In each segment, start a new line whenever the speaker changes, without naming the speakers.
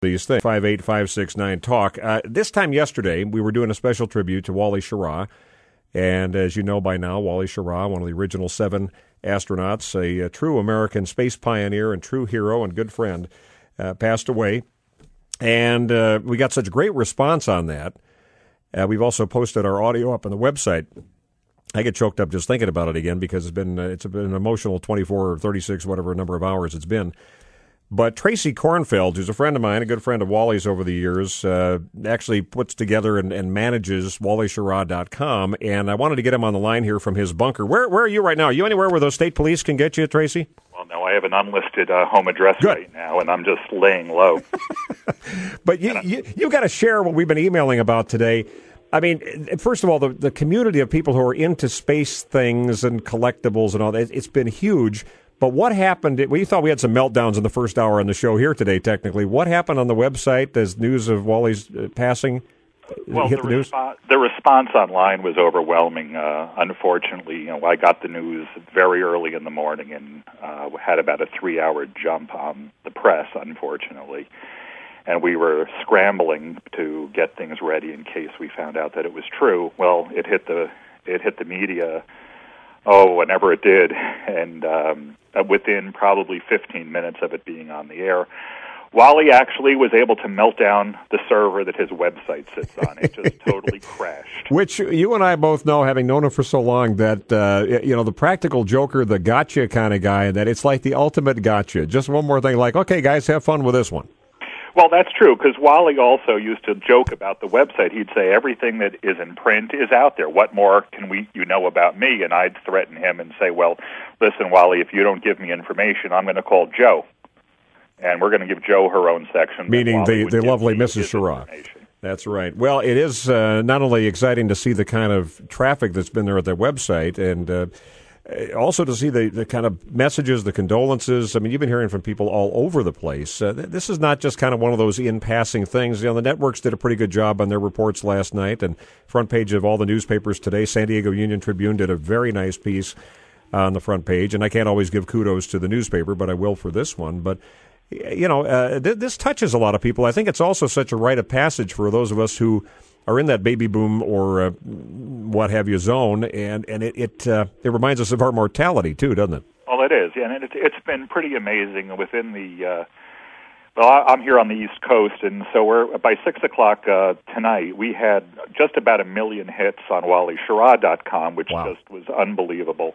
These things. 58569 Talk. This time yesterday, we were doing a special tribute to Wally Schirra. And as you know by now, Wally Schirra, one of the original 7 astronauts, a true American space pioneer and true hero and good friend, passed away. And we got such great response on that. We've also posted our audio up on the website. I get choked up just thinking about it again because it's been an emotional 24 or 36, whatever number of hours it's been. But Tracy Kornfeld, who's a friend of mine, a good friend of Wally's over the years, actually puts together and manages WallySchirra.com. And I wanted to get him on the line here from his bunker. Where are you right now? Are you anywhere where those state police can get you, Tracy?
Well, no, I have an unlisted home address right now, and I'm just laying low.
But you got to share what we've been emailing about today. I mean, first of all, the community of people who are into space things and collectibles and all that, it's been huge. But what happened? We thought we had some meltdowns in the first hour on the show here today, technically. What happened on the website as news of Wally's passing hit the news?
The response online was overwhelming. Unfortunately, I got the news very early in the morning and had about a 3-hour jump on the press, unfortunately. And we were scrambling to get things ready in case we found out that it was true. Well, it hit the media, whenever it did, and within probably 15 minutes of it being on the air, Wally actually was able to melt down the server that his website sits on. It just totally crashed.
Which you and I both know, having known him for so long, that the practical joker, the gotcha kind of guy, that it's like the ultimate gotcha. Just one more thing, like, okay, guys, have fun with this one.
Well, that's true, because Wally also used to joke about the website. He'd say, everything that is in print is out there. What more can you know about me? And I'd threaten him and say, well, listen, Wally, if you don't give me information, I'm going to call Joe. And we're going to give Joe her own section.
Meaning the lovely Mrs. Schirra. That's right. Well, it is not only exciting to see the kind of traffic that's been there at their website, and also to see the kind of messages, the condolences. I mean, you've been hearing from people all over the place. This is not just kind of one of those in-passing things. The networks did a pretty good job on their reports last night, and front page of all the newspapers today. San Diego Union-Tribune did a very nice piece on the front page, and I can't always give kudos to the newspaper, but I will for this one. But, this touches a lot of people. I think it's also such a rite of passage for those of us who are in that baby boom or what have you zone, and it reminds us of our mortality too, doesn't it?
Well, it is, and it's been pretty amazing within the. I'm here on the East Coast, and so we're by 6:00 tonight. We had just about 1 million hits on WallySchirra.com, which just was unbelievable.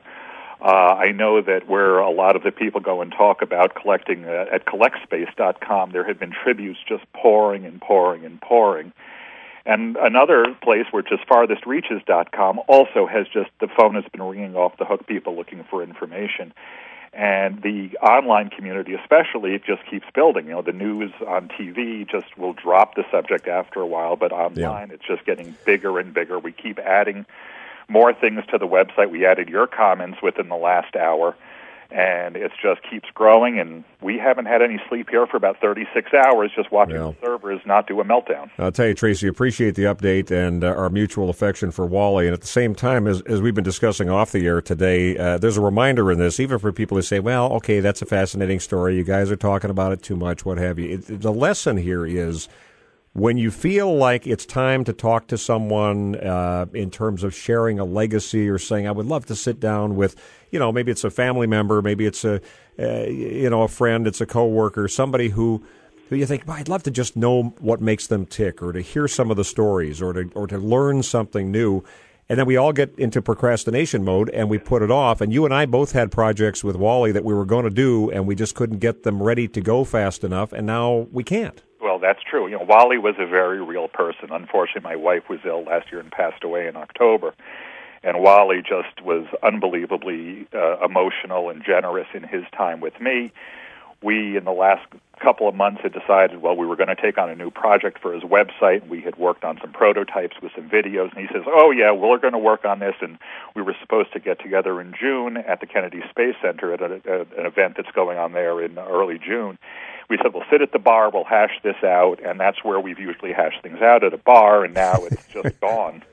I know that where a lot of the people go and talk about collecting at CollectSpace.com, there have been tributes just pouring and pouring and pouring. And another place, which is FarthestReaches.com, also has the phone has been ringing off the hook, people looking for information. And the online community especially, it just keeps building. The news on TV just will drop the subject after a while, but online it's just getting bigger and bigger. We keep adding more things to the website. We added your comments within the last hour. And it just keeps growing, and we haven't had any sleep here for about 36 hours just watching the servers not do a meltdown.
I'll tell you, Tracy, appreciate the update and our mutual affection for Wally. And at the same time, as we've been discussing off the air today, there's a reminder in this, even for people who say, well, okay, that's a fascinating story. You guys are talking about it too much, what have you. The lesson here is when you feel like it's time to talk to someone in terms of sharing a legacy or saying, I would love to sit down with, maybe it's a family member, maybe it's a friend, it's a coworker, somebody who you think, well, I'd love to just know what makes them tick, or to hear some of the stories, or to learn something new. And then we all get into procrastination mode, and we put it off. And you and I both had projects with Wally that we were going to do, and we just couldn't get them ready to go fast enough, and now we can't.
Well, that's true. Wally was a very real person. Unfortunately, my wife was ill last year and passed away in October. And Wally just was unbelievably emotional and generous in his time with me. We, in the last couple of months, had decided, we were going to take on a new project for his website. We had worked on some prototypes with some videos, and he says, we're going to work on this. And we were supposed to get together in June at the Kennedy Space Center at an event that's going on there in early June. We said, we'll sit at the bar, we'll hash this out, and that's where we've usually hashed things out, at a bar, and now it's just gone.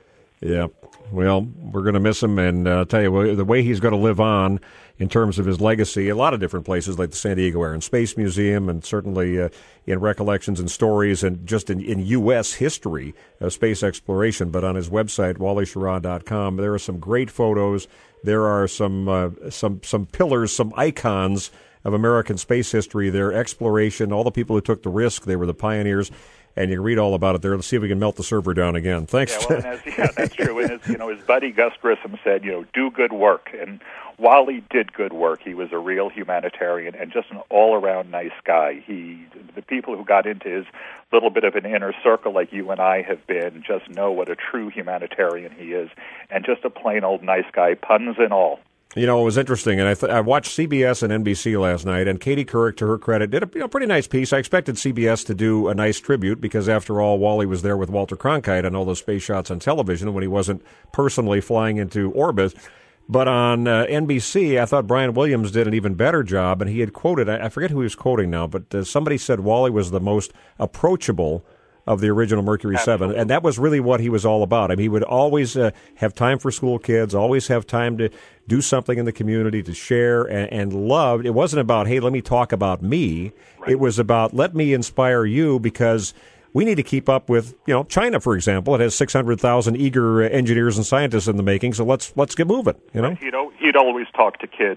Yeah. Well, we're going to miss him, and I'll tell you, the way he's going to live on in terms of his legacy, a lot of different places like the San Diego Air and Space Museum, and certainly in recollections and stories, and just in U.S. history of space exploration. But on his website, WallySherrod.com, there are some great photos. There are some pillars, some icons of American space history there, exploration, all the people who took the risk. They were the pioneers. And you can read all about it there. Let's see if we can melt the server down again. Thanks.
Yeah, that's true. And his buddy Gus Grissom said, do good work. And Wally did good work. He was a real humanitarian and just an all-around nice guy. The people who got into his little bit of an inner circle like you and I have been just know what a true humanitarian he is, and just a plain old nice guy, puns and all.
It was interesting, and I watched CBS and NBC last night, and Katie Couric, to her credit, did a pretty nice piece. I expected CBS to do a nice tribute because, after all, Wally was there with Walter Cronkite on all those space shots on television when he wasn't personally flying into orbit. But on NBC, I thought Brian Williams did an even better job, and he had quoted, I forget who he was quoting now, but somebody said Wally was the most approachable of the original Mercury 7, and that was really what he was all about. I mean, he would always have time for school kids, always have time to do something in the community, to share, and loved. It wasn't about, hey, let me talk about me. Right. It was about, let me inspire you, because we need to keep up with, China, for example. It has 600,000 eager engineers and scientists in the making, so let's get moving,
Right. He'd always talk to kids.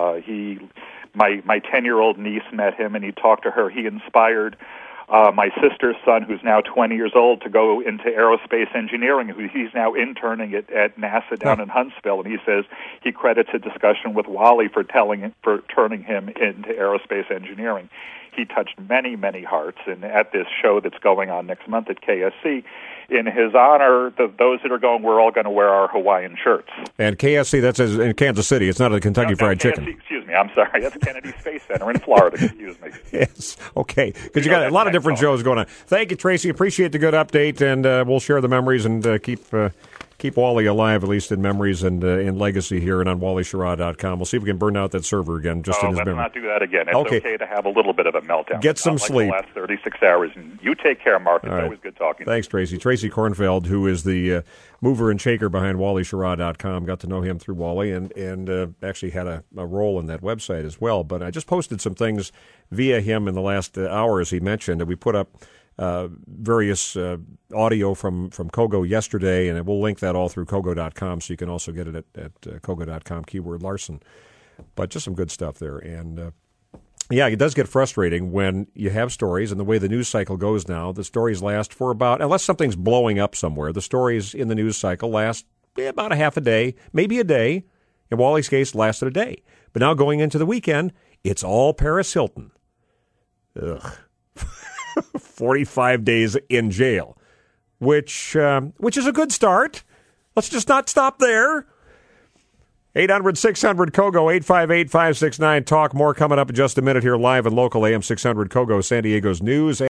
My 10-year-old niece met him, and he talked to her. He inspired my sister's son, who's now 20 years old, to go into aerospace engineering. He's now interning at NASA down in Huntsville, and he says he credits a discussion with Wally for turning him into aerospace engineering. He touched many, many hearts, and at this show that's going on next month at KSC, in his honor, those that are going, we're all going to wear our Hawaiian shirts.
And KSC, that's in Kansas City. It's not a Kentucky Fried Chicken.
Excuse me, I'm sorry. That's Kennedy Space Center in Florida. Excuse me.
Yes, okay. Because you got a lot of different shows going on. Thank you, Tracy. Appreciate the good update, and we'll share the memories and keep Wally alive, at least in memories and in legacy here and on WallySherrod.com. We'll see if we can burn out that server again just in his memory.
Let's not do that again. It's okay to have a little bit of a meltdown.
Get some sleep.
The last 36 hours. And you take care, Mark. It's always good talking.
Thanks, Tracy. Tracy Kornfeld, who is the mover and shaker behind WallySherrod.com. Got to know him through Wally and actually had a role in that website as well. But I just posted some things via him in the last hour, as he mentioned, and we put up various audio from Kogo yesterday, and we'll link that all through Kogo.com, so you can also get it at Kogo.com, keyword Larson. But just some good stuff there. And, it does get frustrating when you have stories, and the way the news cycle goes now, the stories last for about, unless something's blowing up somewhere, the stories in the news cycle last about a half a day, maybe a day. In Wally's case, lasted a day. But now going into the weekend, it's all Paris Hilton. Ugh. 45 days in jail, which is a good start. Let's just not stop there. 800-600-KOGO, 858-569-TALK. More coming up in just a minute here live and local, AM 600 KOGO, San Diego's news